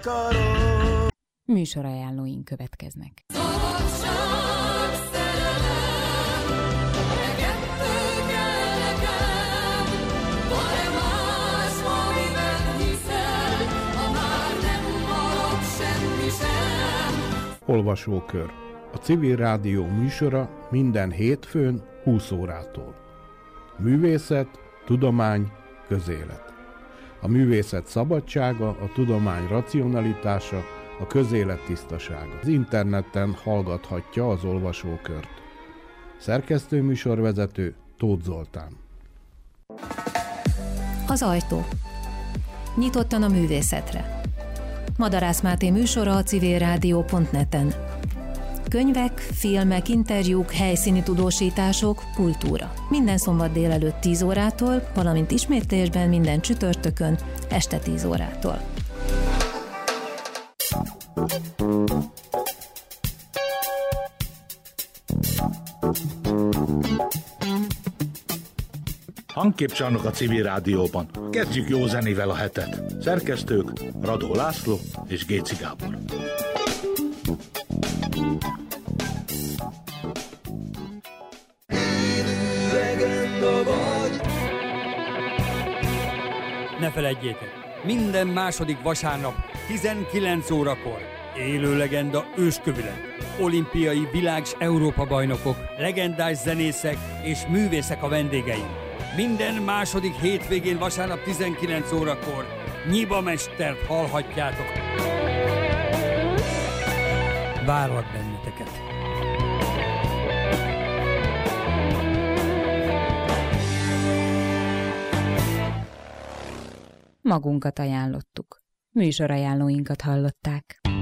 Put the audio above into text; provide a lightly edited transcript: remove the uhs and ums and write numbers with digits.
akarok. Műsorajánlóink következnek. Olvasókör. A Civil Rádió műsora minden hétfőn 20 órától. Művészet, tudomány, közélet. A művészet szabadsága, a tudomány racionalitása, a közélet tisztasága. Az interneten hallgathatja az olvasókört. Szerkesztő műsorvezető Tóth Zoltán. Az ajtó. Nyitottan a művészetre. Madarász Máté műsora a civilrádió.net-en. Könyvek, filmek, interjúk, helyszíni tudósítások, kultúra. Minden szombat délelőtt 10 órától, valamint ismétlésben minden csütörtökön este 10 órától. Hangképcsarnok a Civil Rádióban. Kezdjük jó zenével a hetet. Szerkesztők Radó László és Géci Gábor. Ne feledjétek, minden második vasárnap 19 órakor élő legenda őskövület. Olimpiai világ- s Európa-bajnokok, legendás zenészek és művészek a vendégeim. Minden második hétvégén vasárnap 19 órakor Nyiba Mestert hallhatjátok. Várlak benneteket! Magunkat ajánlottuk. Műsorajánlóinkat hallották.